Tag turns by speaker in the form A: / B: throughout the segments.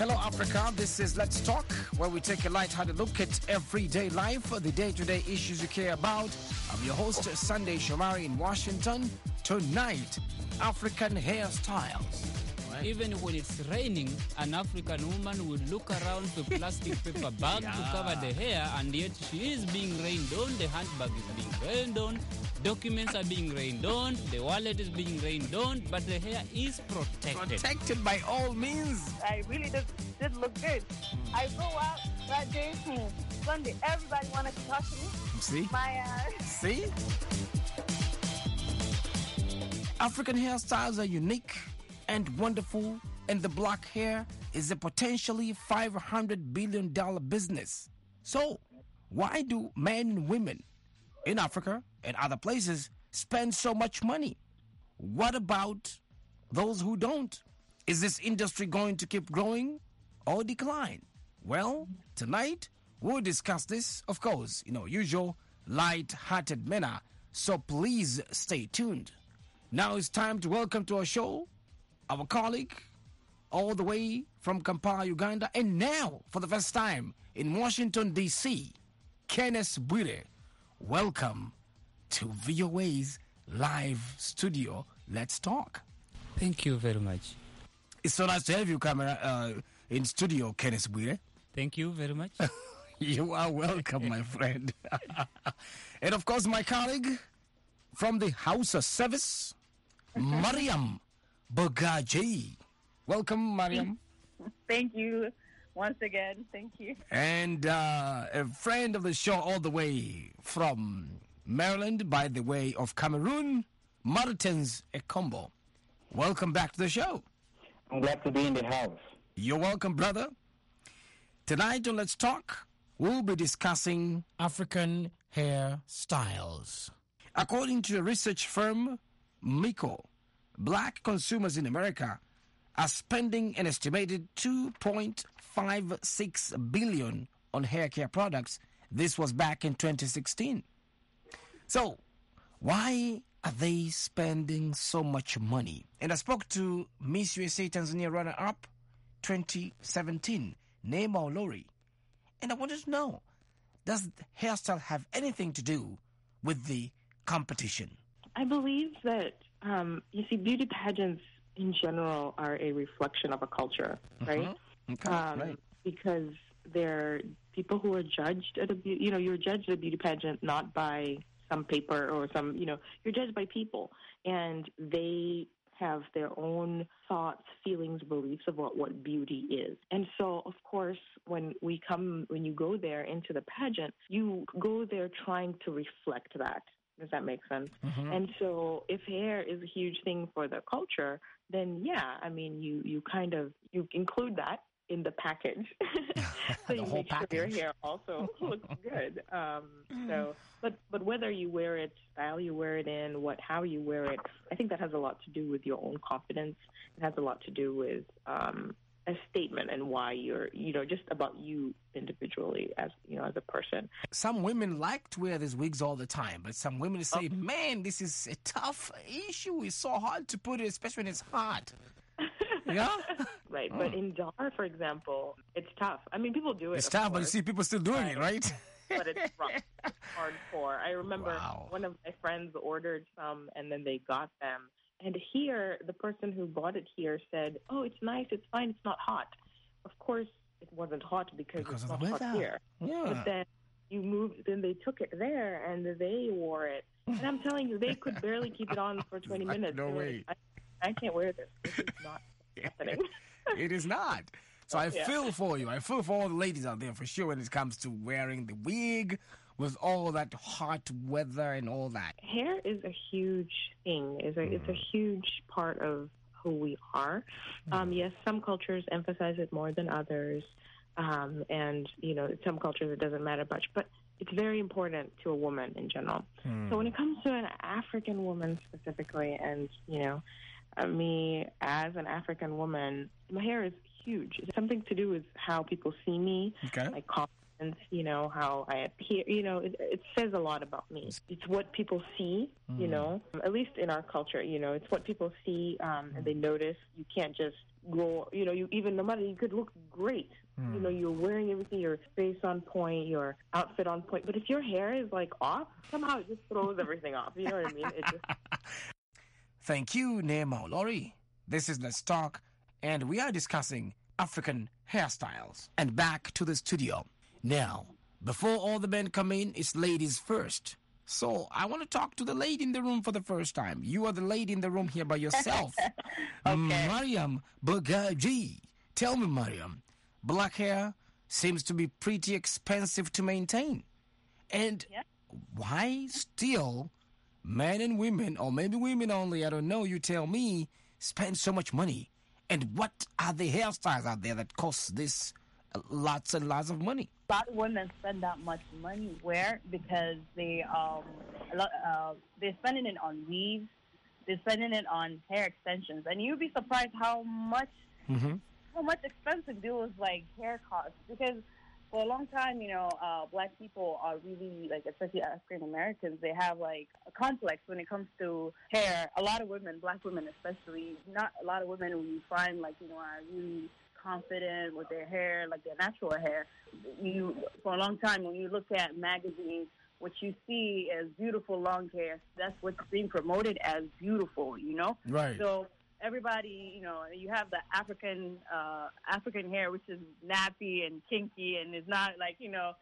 A: Hello, Africa. This is Let's Talk, where we take a light-hearted look at everyday life, the day-to-day issues you care about. I'm your host, Sunday Shomari in Washington. Tonight, African hairstyles.
B: Even when it's raining, an African woman will look around the plastic paper bag to cover the hair, and yet she is being rained on, the handbag is being rained on, documents are being rained on, the wallet is being rained on, but the hair is protected.
A: Protected by all means.
C: I really did look good. I go out that day, Sunday, everybody wanted to talk to me.
A: See? See? African hairstyles are unique and wonderful, and the black hair is a potentially $500 billion business. So, why do men and women in Africa and other places spend so much money? What about those who don't? Is this industry going to keep growing or decline? Well, tonight we'll discuss this, of course, usual light-hearted manner, so please stay tuned. Now it's time to welcome to our show our colleague all the way from Kampala, Uganda, and now, for the first time, in Washington, D.C., Kenneth Bwire. Welcome to VOA's live studio. Let's talk.
B: Thank you very much.
A: It's so nice to have you come in studio, Kenneth Bwire.
B: Thank you very much.
A: You are welcome, my friend. And, of course, my colleague from the House of Service, Mariam Bagaji. Welcome, Mariam.
C: Thank you once again. Thank you.
A: And a friend of the show all the way from Maryland, by the way of Cameroon, Martins Ekombo. Welcome back to the show.
D: I'm glad to be in the house.
A: You're welcome, brother. Tonight on Let's Talk, we'll be discussing African hair styles. According to a research firm, Miko, black consumers in America are spending an estimated $2.56 billion on hair care products. This was back in 2016. So, why are they spending so much money? And I spoke to Miss USA Tanzania runner-up 2017, Neema Olori. And I wanted to know, does hairstyle have anything to do with the competition?
E: I believe that, you see, beauty pageants in general are a reflection of a culture, right?
A: Okay, right.
E: Because they're people who are judged at you're judged at a beauty pageant not by some paper or some, you're judged by people. And they have their own thoughts, feelings, beliefs about what beauty is. And so, of course, when you go there into the pageant, you go there trying to reflect that. Does that make sense? Mm-hmm. And so if hair is a huge thing for the culture, then yeah, I mean, you include that in the package. So you make sure your hair also looks good. But whether you wear it, style you wear it in, how you wear it, I think that has a lot to do with your own confidence. It has a lot to do with a statement and why you're, just about you individually as a person.
A: Some women like to wear these wigs all the time, but some women say, man, this is a tough issue. It's so hard to put it, especially when it's hot. Yeah?
E: Right. But in Dar, for example, it's tough. I mean, people do it.
A: It's tough, but you see people still doing it, right?
E: But it's rough. It's hardcore. I remember one of my friends ordered some, and then they got them. And here, the person who bought it here said, oh, it's nice, it's fine, it's not hot. Of course, it wasn't hot because it's not hot here.
A: Yeah.
E: But then then they took it there, and they wore it. And I'm telling you, they could barely keep it on for 20 minutes.
A: No way.
E: I can't wear this. This is not happening.
A: It is not. So I feel for you. I feel for all the ladies out there for sure when it comes to wearing the wig with all that hot weather and all that.
E: Hair is a huge thing. It's a huge part of who we are. Yes, some cultures emphasize it more than others. And, some cultures it doesn't matter much. But it's very important to a woman in general. So when it comes to an African woman specifically, and, me as an African woman, my hair is huge. It's something to do with how people see me, my confidence, you know, how I appear. You know, it says a lot about me. It's what people see, you know, at least in our culture, you know, it's what people see and they notice. You can't just go, you know, you even no matter, you could look great. You know, you're wearing everything, your face on point, your outfit on point. But if your hair is like off, somehow it just throws everything off. You know what I mean? It just...
A: Thank you, Nema Lori. This is Let's Talk, and we are discussing African hairstyles. And back to the studio. Now, before all the men come in, it's ladies first. So I want to talk to the lady in the room for the first time. You are the lady in the room here by yourself.
C: Okay.
A: Mariam Bagaji. Tell me, Mariam, black hair seems to be pretty expensive to maintain. And why still men and women, or maybe women only, I don't know, you tell me, spend so much money? And what are the hairstyles out there that cost this lots and lots of money?
C: A lot of women spend that much money. Where? Because they're spending it on weaves, they're spending it on hair extensions, and you'd be surprised how much expensive those like hair costs. Because for a long time, you know, black people are really, like, especially African Americans, they have like a complex when it comes to hair. A lot of women, black women especially, not a lot of women who you find, like, you know, are really confident with their hair, like their natural hair. For a long time, when you look at magazines, what you see as beautiful long hair, that's what's being promoted as beautiful, you know?
A: Right.
C: So everybody, you know, you have the African hair, which is nappy and kinky and is not like, you know,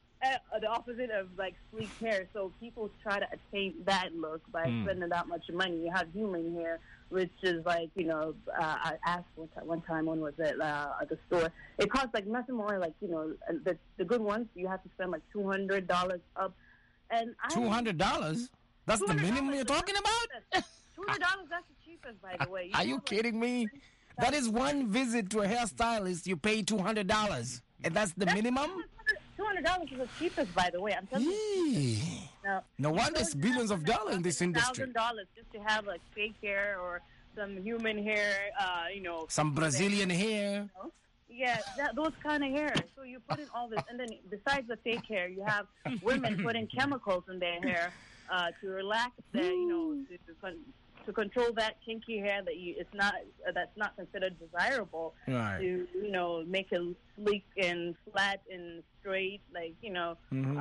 C: the opposite of like sleek hair. So people try to attain that look by spending that much money. You have human hair, which is like, you know, I asked one time, when was it, at the store, it costs like nothing more, like, you know, the good ones, you have to spend like $200 up. And
A: $200? That's the minimum you're talking about?
C: $200, that's the cheapest, by the way.
A: Are you kidding me? That is one visit to a hairstylist, you pay $200. And that's the minimum?
C: $200 is the cheapest, by the way. I'm telling you.
A: No wonder it's billions of dollars in this industry.
C: $1,000 just to have like fake hair or some human hair, you know.
A: Some Brazilian hair.
C: You know? Yeah, those kind of hair. So you put in all this, and then besides the fake hair, you have women putting chemicals in their hair to relax their, you know, to control that kinky hair that's not considered desirable.
A: Right.
C: To, you know, make it sleek and flat and straight, like, you know,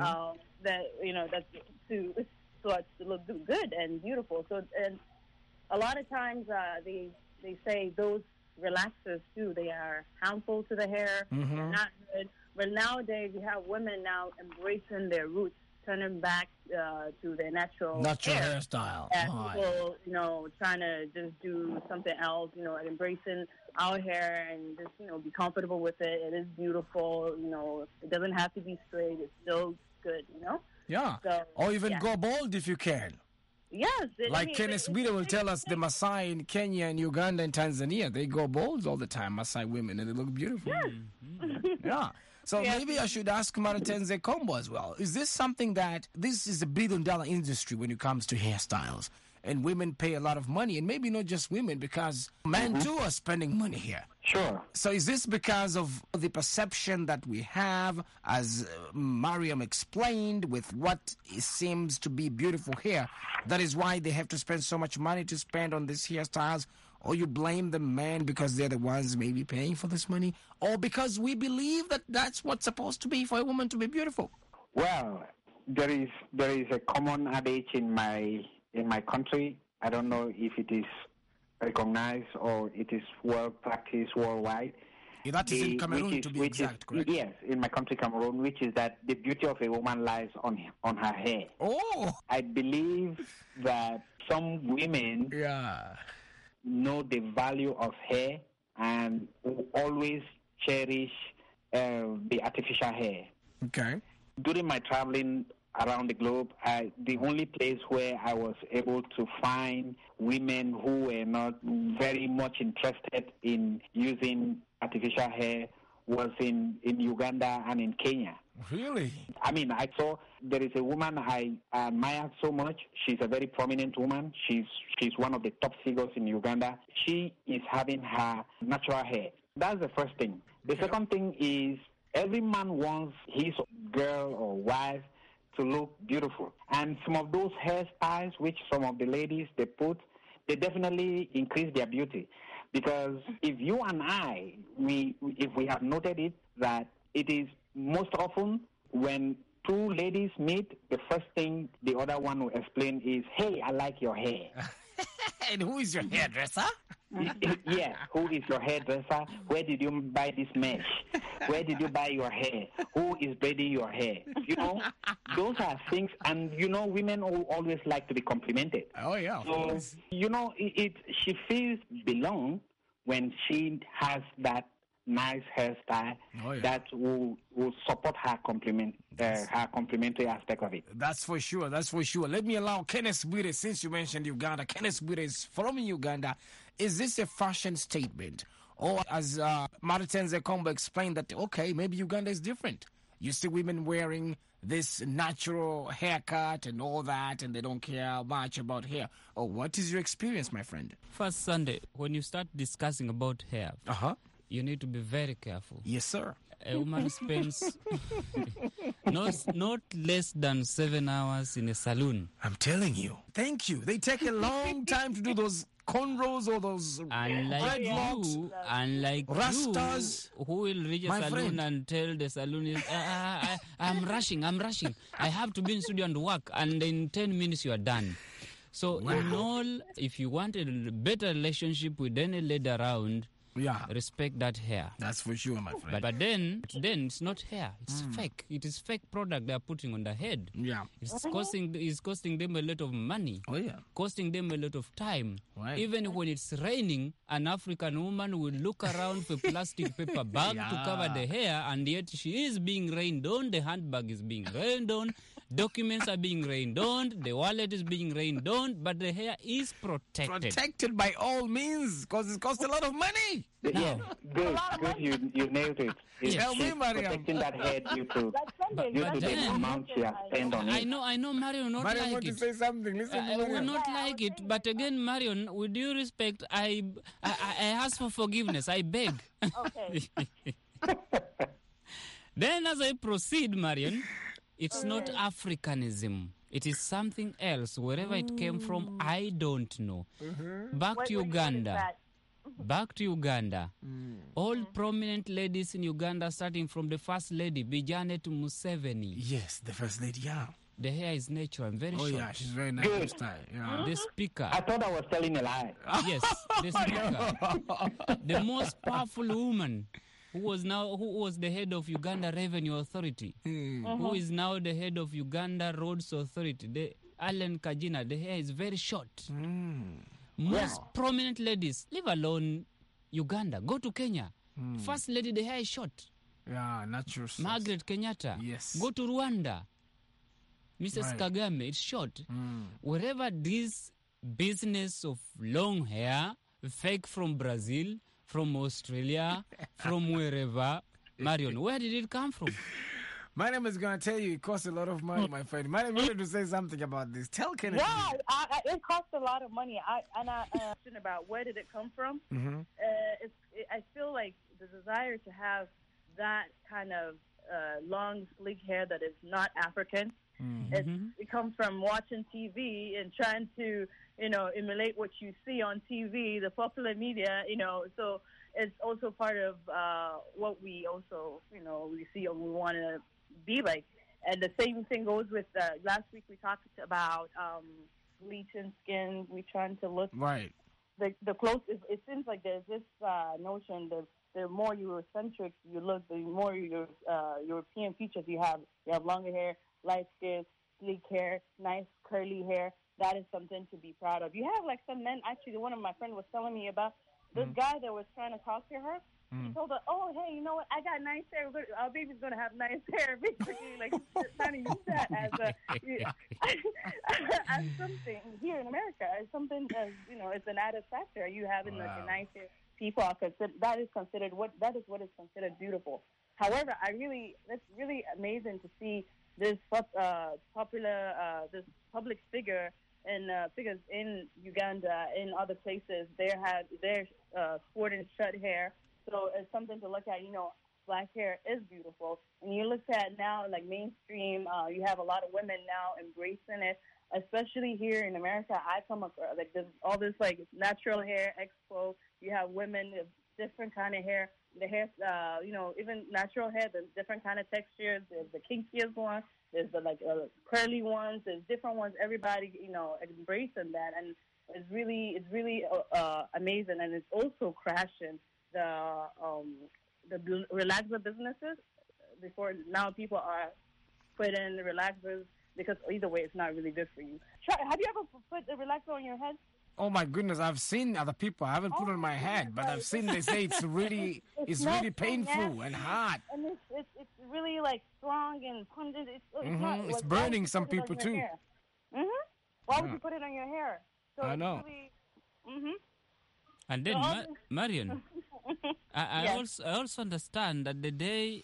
C: that, you know, that's to look good and beautiful. So, and a lot of times they say those relaxers too, they are harmful to the hair, not good. But nowadays you have women now embracing their roots, turning back to their natural
A: hairstyle.
C: And people, you know, trying to just do something else, you know, and embracing our hair and just, you know, be comfortable with it. It is beautiful, you know. It doesn't have to be straight. It's still good, you know.
A: Yeah.
C: So,
A: or even go bald if you can.
C: Yes.
A: Like Kenneth Wheeler will tell us, the Maasai in Kenya and Uganda and Tanzania, they go bald all the time, Maasai women, and they look beautiful.
C: Yes.
A: Yeah. So maybe I should ask Maratenze Kombo as well. Is this something that, this is a $1 billion industry when it comes to hairstyles, and women pay a lot of money, and maybe not just women, because men too are spending money here.
D: Sure.
A: So is this because of the perception that we have, as Mariam explained, with what seems to be beautiful hair? That is why they have to spend so much money to spend on these hairstyles? Or you blame the men because they're the ones maybe paying for this money? Or because we believe that that's what's supposed to be for a woman to be beautiful?
D: Well, there is a common adage in my country. I don't know if it is recognized or it is well practiced worldwide.
A: Yeah, that is in Cameroon, to be exact, correct?
D: Yes, in my country, Cameroon, which is that the beauty of a woman lies on her hair.
A: Oh!
D: I believe that some women know the value of hair and will always cherish the artificial hair.
A: Okay.
D: During my traveling around the globe, the only place where I was able to find women who were not very much interested in using artificial hair was in Uganda and in Kenya.
A: Really?
D: I mean, I saw there is a woman I admire so much. She's a very prominent woman. She's one of the top figures in Uganda. She is having her natural hair. That's the first thing. The second thing is Every man wants his girl or wife to look beautiful. And some of those hairstyles, which some of the ladies they put, they definitely increase their beauty. Because if you and I, if we have noted it, that it is most often when two ladies meet, the first thing the other one will explain is, hey, I like your hair.
A: And who is your hairdresser?
D: Yeah, who is your hairdresser? Where did you buy this mesh? Where did you buy your hair? Who is braiding your hair? You know, those are things, and you know, women always like to be complimented.
A: Oh, yeah, of
D: So,
A: course.
D: you know, she feels belong when she has that nice hairstyle that will support her complementary aspect of it.
A: That's for sure. That's for sure. Let me allow Kenneth Bwire, since you mentioned Uganda. Kenneth Bwire is from Uganda. Is this a fashion statement? Or as Martin Zekombo explained that, okay, maybe Uganda is different. You see women wearing this natural haircut and all that, and they don't care much about hair. Oh, what is your experience, my friend?
B: First Sunday, when you start discussing about hair, you need to be very careful.
A: Yes, sir.
B: A woman spends not less than 7 hours in a salon.
A: I'm telling you. Thank you. They take a long time to do those cornrows or those dreadlocks.
B: Unlike
A: Rastas.
B: you, who will reach a
A: My
B: salon
A: friend.
B: and tell the salonist, I'm rushing. I have to be in studio and work, and in 10 minutes you are done. So in all, if you want a better relationship with any lady around, respect that hair.
A: That's for sure, my friend.
B: But then it's not hair. It's fake. It is fake product they are putting on the head.
A: Yeah.
B: It's costing them a lot of money.
A: Oh, yeah.
B: Costing them a lot of time.
A: Right.
B: Even when it's raining, an African woman will look around for plastic paper bag to cover the hair, and yet she is being rained on. The handbag is being rained on. Documents are being rained on. The wallet is being rained on. But the hair is protected.
A: Protected by all means, because it costs a lot of money.
D: Yeah, good. You nailed it.
A: Tell me,
D: She's
A: Mariam.
D: protecting that hair due to
B: But
D: the
B: then-
D: amount she has spent on it.
B: I know Mario not
A: Mariam
B: like
A: want to
B: it.
A: say something. Listen to
B: I will
A: Mariam.
B: not like it, but again, Marion, with due respect, I ask for forgiveness. I beg.
C: Okay.
B: Then, as I proceed, Marion, it's not Africanism. It is something else. Wherever it came from, I don't know. Back
C: What
B: to
C: is
B: Uganda.
C: that?
B: Back to Uganda. All prominent ladies in Uganda, starting from the first lady, Bijanet Museveni.
A: Yes, the first lady, yeah.
B: The hair is natural and very
A: Oh,
B: short.
A: yeah, she's very nice
D: Good.
A: style. Yeah.
B: The speaker.
D: I thought I was telling a lie.
B: Yes, the speaker. The most powerful woman who was the head of Uganda Revenue Authority, who is now the head of Uganda Roads Authority, the Allen Kajina. The hair is very short. Most prominent ladies, leave alone Uganda, go to Kenya. First lady, the hair is short.
A: Yeah, natural.
B: Margaret Kenyatta.
A: Yes.
B: Go to Rwanda. Mrs.
A: Right.
B: Kagame, it's short. Wherever this business of long hair, fake from Brazil, from Australia, from wherever, Marion, where did it come from?
A: Mariam is going to tell you it costs a lot of money, my friend. Mariam wanted to say something about this. Tell Kenneth.
C: Yeah, it costs a lot of money. I question about where did it come from. I feel like the desire to have that kind of long, sleek hair that is not African. It comes from watching TV and trying to, emulate what you see on TV, the popular media, So it's also part of what we also, we see and we want to be like. And the same thing goes with last week we talked about bleaching skin. We're trying to look
A: Right.
C: the close. It seems like there's this notion that the more Eurocentric you look, the more European features you have. You have longer hair, light skin, sleek hair, nice curly hair. That is something to be proud of. You have like some men. Actually, one of my friends was telling me about this guy that was trying to talk to her. He told her, "Oh, hey, you know what? I got nice hair. Our baby's gonna have nice hair." Basically, like trying to use that as something here in America, as something as it's an added factor. You having like a nice hair. People are considered that is what is considered beautiful. However, it's really amazing to see this popular this public figure and figures in Uganda, in other places. They're sporting short hair. So it's something to look at. black hair is beautiful. And you look at now, like mainstream, you have a lot of women now embracing it, especially here in America. I come across like there's all this like natural hair expo. You have women with different kind of hair. The hair, even natural hair, there's different kind of textures. There's the kinkiest one. There's the curly ones. There's different ones. Everybody, embracing that, and it's really amazing. And it's also crashing the relaxer businesses. Before now, people are putting the relaxers because either way, it's not really good for you. Have you ever put the relaxer on your head?
A: Oh my goodness, I've seen other people. I haven't put it on my head, but I've seen they say it's really painful and hot.
C: And it's really like strong and pungent.
A: It's burning some people too.
C: Why would you put it on your hair? So
A: I know.
C: Really,
B: And then, Marion, I also understand that the day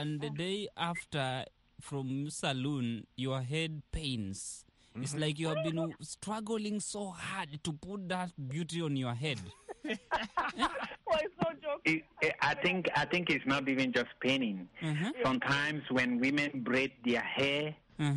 B: after from salon, your head pains. It's like you have been struggling so hard to put that beauty on your head.
C: Well, it's no joke.
D: I think it's not even just paining. Sometimes when women braid their hair,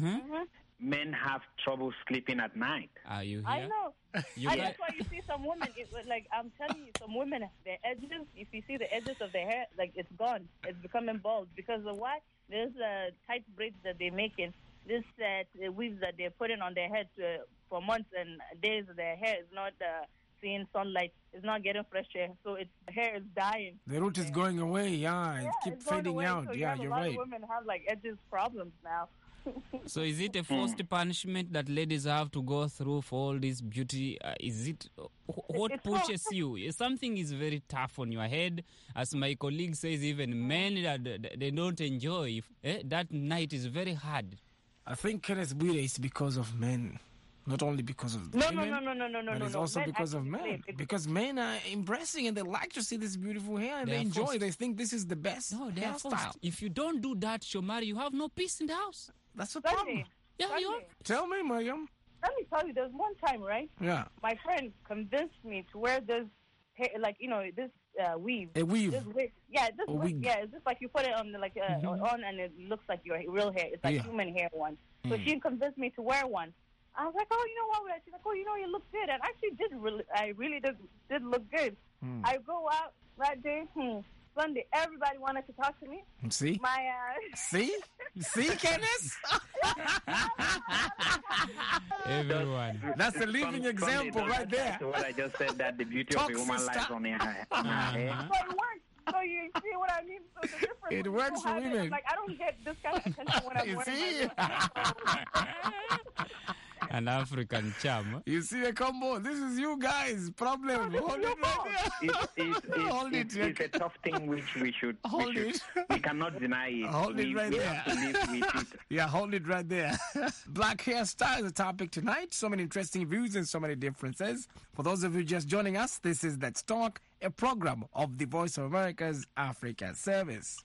D: men have trouble sleeping at night.
B: Are you here?
C: I know. That's why you see some women, I'm telling you, some women, their edges, if you see the edges of their hair, like it's gone. It's becoming bald. Because of what? There's tight braids that they're making. This weaves that they're putting on their head for months and days, their hair is not seeing sunlight. It's not getting fresh air. So the hair is dying.
A: The root is going away, it keeps fading out.
C: So
A: you're
C: a lot
A: right.
C: of women have edges problems now.
B: So is it a forced punishment that ladies have to go through for all this beauty? Is it what pushes you? Something is very tough on your head. As my colleague says, even men that they don't enjoy. That night is very hard.
A: I think Kenneth Bwire is because of men. Not only because of women, but it's also because of men. Because men are embracing and they like to see this beautiful hair and they enjoy.
B: Forced.
A: They think this is the best hairstyle.
B: If you don't do that, Shomari, you have no peace in the house.
A: That's the problem.
B: Yeah, you are.
A: Tell me, Mariam.
C: Let me tell you, there's one time, right?
A: Yeah.
C: My friend convinced me to wear this hair, this weave.
A: A weave.
C: This wig. Yeah, this wig.
A: wig.
C: Yeah, it's just like you put it on on and it looks like your real hair. It's like human hair one. So she convinced me to wear one. I was like, oh, you know what? She's like, oh, you look good. And I actually I really did look good. I go out that day, Sunday, everybody wanted to talk to me.
A: See? See, Kenneth?
B: Everyone.
A: That's a living example right there.
D: That's what I just said, that the beauty of a woman lies on her hair.
C: So it works. So you see what I mean? So the difference
A: It works for women.
C: Like, I don't get this kind of attention when I'm
A: You
C: wearing
A: see?
B: An African charm.
A: You see the combo? This is you guys' problem. Hold it right there. Hold it.
D: It's a tough thing which we cannot deny it.
A: Hold it right
D: we
A: there.
D: have to live with it.
A: Yeah, hold it right there. Black hairstyle is the topic tonight. So many interesting views and so many differences. For those of you just joining us, this is Let's Talk, a program of the Voice of America's Africa Service.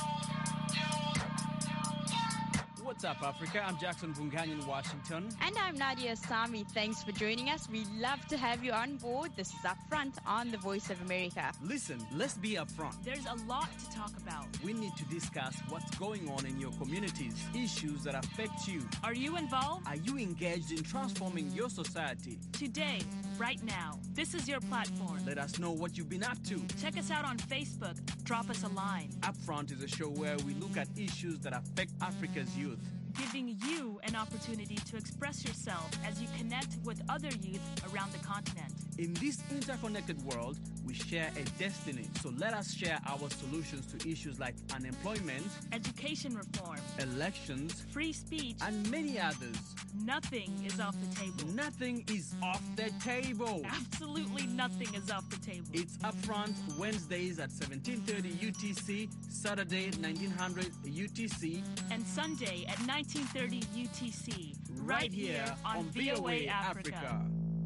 F: What's up, Africa? I'm Jackson Bungani in Washington.
G: And I'm Nadia Sami. Thanks for joining us. We love to have you on board. This is Upfront on the Voice of America.
F: Listen, let's be upfront.
H: There's a lot to talk about.
F: We need to discuss what's going on in your communities, issues that affect you.
H: Are you involved?
F: Are you engaged in transforming your society?
H: Today, right now, this is your platform.
F: Let us know what you've been up to.
H: Check us out on Facebook. Drop us a line.
F: Upfront is a show where we look at issues that affect Africa's youth,
H: giving you an opportunity to express yourself as you connect with other youth around the continent.
F: In this interconnected world, we share a destiny. So let us share our solutions to issues like unemployment,
H: education reform,
F: elections,
H: free speech,
F: and many others.
H: Nothing is off the table.
F: Nothing is off the table.
H: Absolutely nothing is off the table.
F: It's Upfront Wednesdays at 1730 UTC, Saturday 1900 UTC,
H: and Sunday at 1930 UTC.
F: Right here on VOA Africa.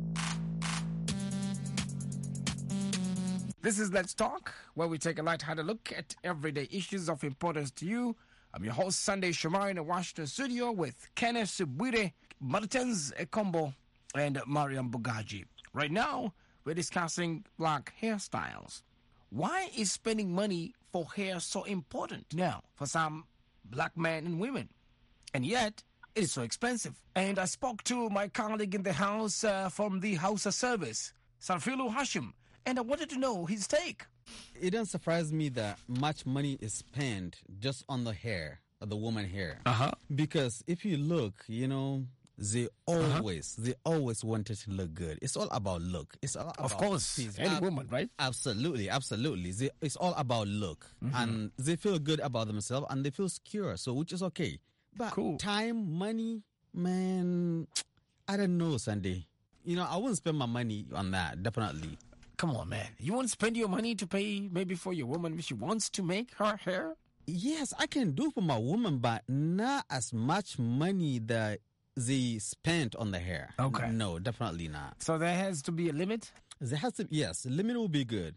A: This is Let's Talk, where we take a light-hearted look at everyday issues of importance to you. I'm your host, Sunday Shomari, in the Washington studio with Kenneth Bwire, Martins Ekombo, and Mariam Bugaji. Right now, we're discussing black hairstyles. Why is spending money for hair so important now for some black men and women? And yet, it is so expensive. And I spoke to my colleague in the house from the Hausa service, Sarfilu Hashim, and I wanted to know his take.
I: It doesn't surprise me that much money is spent just on the hair, the woman hair. Because if you look, they always wanted to look good. It's all about look. It's all about,
A: of course, any woman, right?
I: Absolutely. It's all about look, and they feel good about themselves, and they feel secure. So, which is okay. But time, money, man, I don't know, Sunday. I wouldn't spend my money on that. Definitely.
A: Come on, man. You won't spend your money to pay maybe for your woman if she wants to make her hair?
I: Yes, I can do for my woman, but not as much money that they spent on the hair.
A: Okay.
I: No, definitely not.
A: So there has to be a limit?
I: There has to, yes. The limit will be good.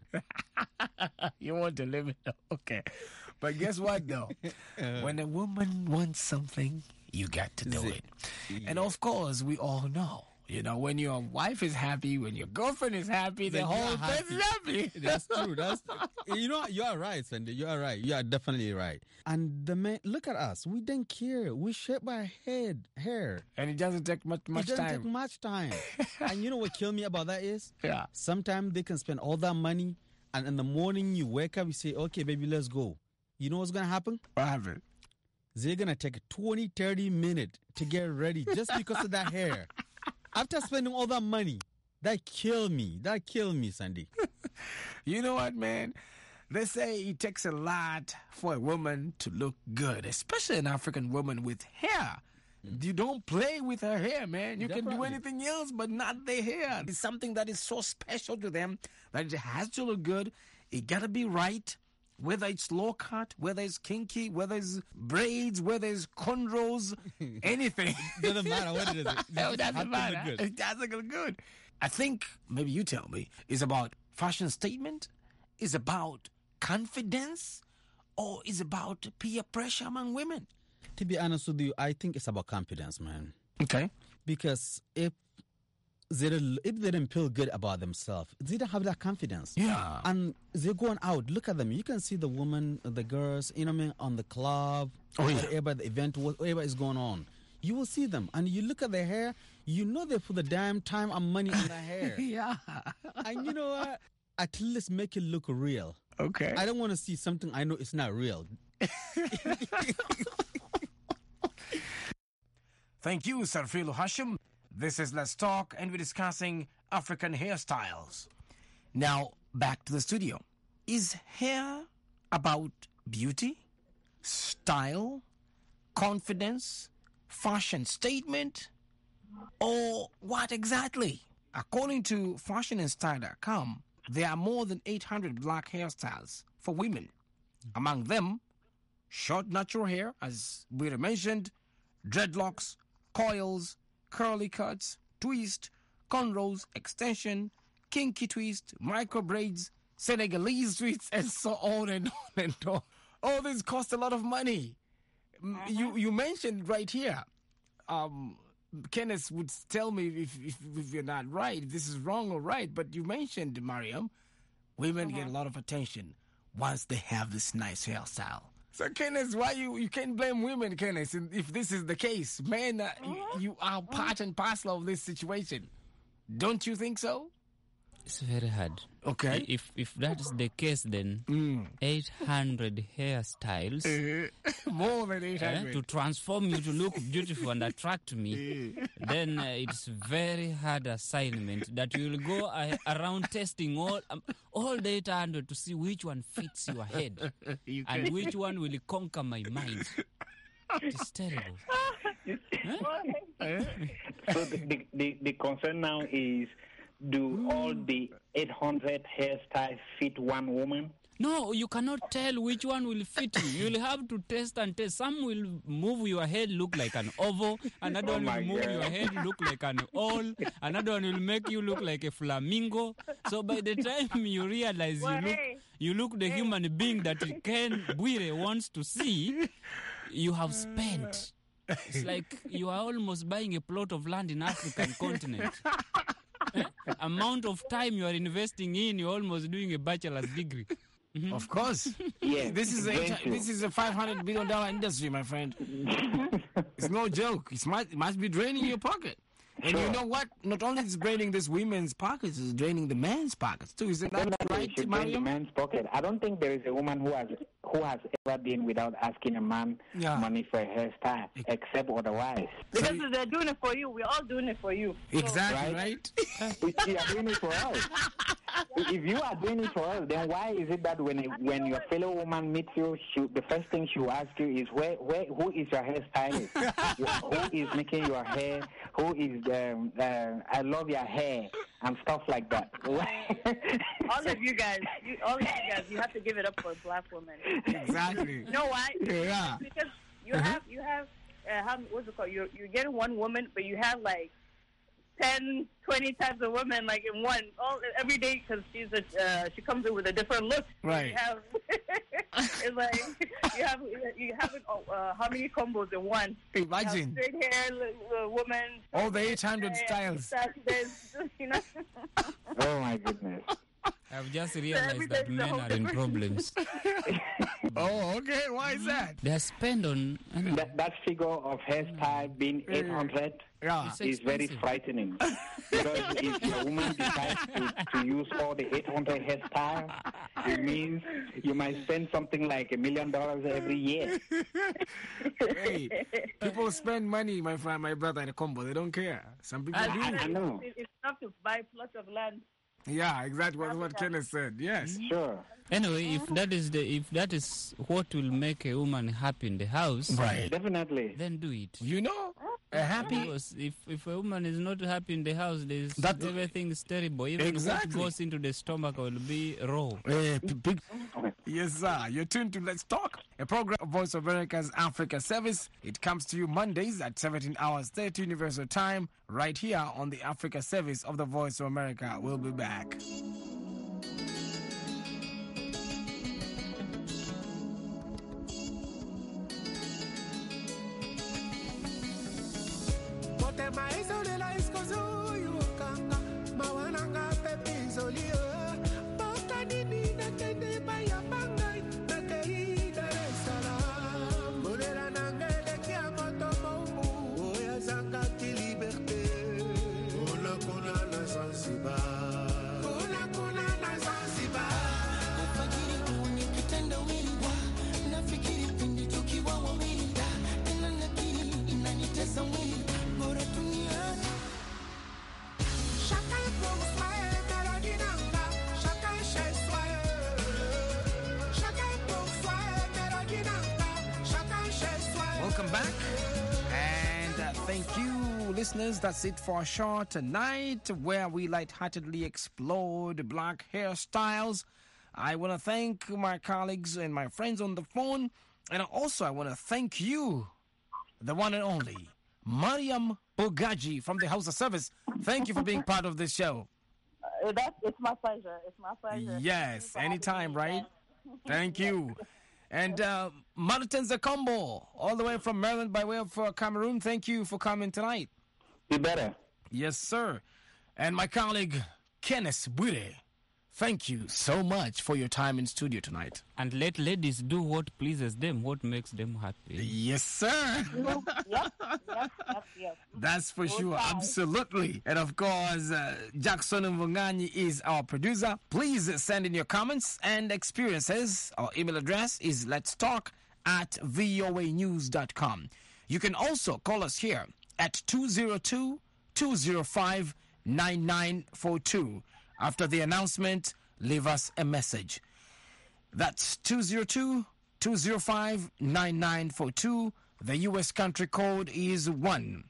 A: You want a limit? Okay. But guess what, though? When a woman wants something, you got to do it. Yeah. And of course, we all know. When your wife is happy, when your girlfriend is happy, the whole place is happy.
I: That's true. You are right, Sandy. You are right. You are definitely right. And the men, look at us. We don't care. We shape our hair.
A: And it doesn't take much time. It doesn't
I: take much time. And you know what kills me about that is?
A: Yeah.
I: Sometimes they can spend all that money, and in the morning you wake up, you say, okay, baby, let's go. You know what's going to happen?
A: What happened?
I: They're going to take 20, 30 minutes to get ready just because of that hair. After spending all that money, that killed me. That killed me, Sandy.
A: You know what, man? They say it takes a lot for a woman to look good, especially an African woman with hair. You don't play with her hair, man. You can do anything else, but not the hair. It's something that is so special to them that it has to look good. It got to be right. Whether it's low cut, whether it's kinky, whether it's braids, whether it's cornrows, anything.
I: Doesn't matter what it is.
A: It doesn't matter. It doesn't look good. I think, maybe you tell me, is about fashion statement, is about confidence, or is about peer pressure among women?
I: To be honest with you, I think it's about confidence, man.
A: Okay.
I: Because if they don't feel good about themselves, they don't have that confidence.
A: Yeah.
I: And they're going out. Look at them. You can see the women, the girls, on the club, whatever the event, whatever is going on. You will see them. And you look at their hair, they put the damn time and money on their hair.
A: Yeah.
I: And you know what? At least make it look real.
A: Okay.
I: I don't want to see something I know it's not real.
A: Thank you, Sarfilu Hashim. This is Let's Talk, and we're discussing African hairstyles. Now, back to the studio. Is hair about beauty, style, confidence, fashion statement, or what exactly? According to fashionandstyle.com, there are more than 800 black hairstyles for women. Among them, short natural hair, as we mentioned, dreadlocks, coils, curly cuts, twist, cornrows, extension, kinky twist, micro braids, Senegalese twists, and so on and on and on. All this costs a lot of money. You mentioned right here, Kenneth would tell me if you're not right, if this is wrong or right, but you mentioned, Mariam, women get a lot of attention once they have this nice hairstyle. So, Kenneth, why you can't blame women, Kenneth, if this is the case? Men, you are part and parcel of this situation. Don't you think so?
B: It's very hard.
A: Okay.
B: If that is the case, then 800 hairstyles.
A: More than 800.
B: To transform you to look beautiful and attract me, then it's very hard assignment that you will go around testing all the 800 to see which one fits your head and which one will conquer my mind. It's terrible.
D: So the concern now is, do all the 800 hairstyles fit one woman?
B: No, you cannot tell which one will fit you. You'll have to test and test. Some will move your head look like an oval. Another one will move your head look like an owl. Another one will make you look like a flamingo. So by the time you realize you look the human being that Ken Bwire wants to see, you have spent. It's like you are almost buying a plot of land in African continent. Amount of time you are investing in, you're almost doing a bachelor's degree.
A: Of course.
D: Yeah,
A: This is a $500 billion industry, my friend. It's no joke. It must be draining your pocket. And
D: Sure.
A: you know what? Not only is it draining this women's pockets, it's draining the man's pockets too. Is it not
D: Definitely,
A: right,
D: it should drain the
A: Mariam?
D: man's pocket. I don't think there is a woman who has ever been without asking a man
A: Yeah.
D: money for a hairstyle, except otherwise.
C: Because if they're doing it for you, we're all doing it for you.
A: Exactly,
D: Right?
A: right?
D: If you are doing it for us. If you are doing it for us, then why is it that when your fellow woman meets you, the first thing she will ask you is who is your hairstylist? Who is making your hair? Who is I love your hair and stuff like that.
C: All of you guys, you have to give it up for black women.
A: Exactly.
C: You know why?
A: Yeah.
C: Because you have what's it called? You're getting one woman, but you have like 10, 20 types of women like in one every day because she comes in with a different look.
A: Right.
C: You have, it's like you have how many combos in one?
A: Imagine.
C: You have straight hair woman.
A: All the 800 styles.
C: You know.
D: Oh my goodness.
B: I've just realized that men are in problems.
A: Oh, okay. Why is that?
B: They are spent on...
D: That figure of hairstyle being 800
A: Yeah.
D: is very frightening. Because if a woman decides to use all the 800 hairstyle, it means you might spend something like $1 million every year.
A: Hey, people spend money, my friend, my brother, in a combo. They don't care. Some people do.
D: I know.
C: It's enough to buy plots of land.
A: Yeah, exactly what Kenneth said. Yes.
D: Sure.
B: Anyway, if that is what will make a woman happy in the house,
A: Right.
D: Definitely.
B: then do it.
A: You know, a happy.
B: Because if a woman is not happy in the house, everything is terrible. Even
A: Exactly.
B: what goes into the stomach will be raw.
A: Big. Yes, sir. You're tuned to Let's Talk, a program of Voice of America's Africa Service. It comes to you Mondays at 17 hours 30 Universal Time, right here on the Africa Service of the Voice of America. We'll be back. Welcome back, and thank you, listeners. That's it for our show tonight, where we lightheartedly explored black hairstyles. I want to thank my colleagues and my friends on the phone, and also I want to thank you, the one and only Mariam Bogaji from the House of Service. Thank you for being part of this show.
C: It's my pleasure. It's my pleasure.
A: Yes, anytime, right? Thank you. And Martin Zakombo, all the way from Maryland by way of Cameroon, thank you for coming tonight.
D: Be better.
A: Yes, sir. And my colleague, Kenneth Bwire, thank you so much for your time in studio tonight.
B: And let ladies do what pleases them, what makes them happy.
A: Yes, sir.
C: Yep.
A: That's for sure. Absolutely. And of course, Jackson Mvunganyi is our producer. Please send in your comments and experiences. Our email address is letstalk@voanews.com. You can also call us here at 202-205-9942. After the announcement, leave us a message. That's 202-205-9942. The U.S. country code is 1.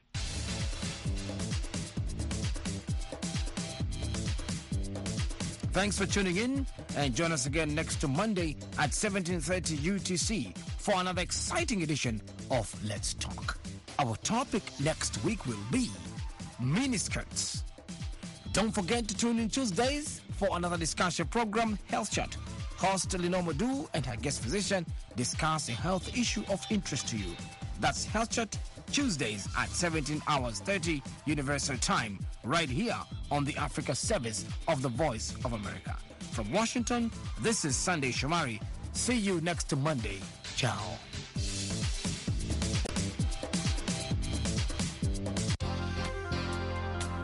A: Thanks for tuning in, and join us again next Monday at 17:30 UTC for another exciting edition of Let's Talk. Our topic next week will be miniskirts. Don't forget to tune in Tuesdays for another discussion program, Health Chat. Host Lenore Madu and her guest physician discuss a health issue of interest to you. That's Health Chat Tuesdays at 17 hours 30 Universal Time, right here on the Africa Service of the Voice of America. From Washington, this is Sunday Shomari. See you next Monday. Ciao.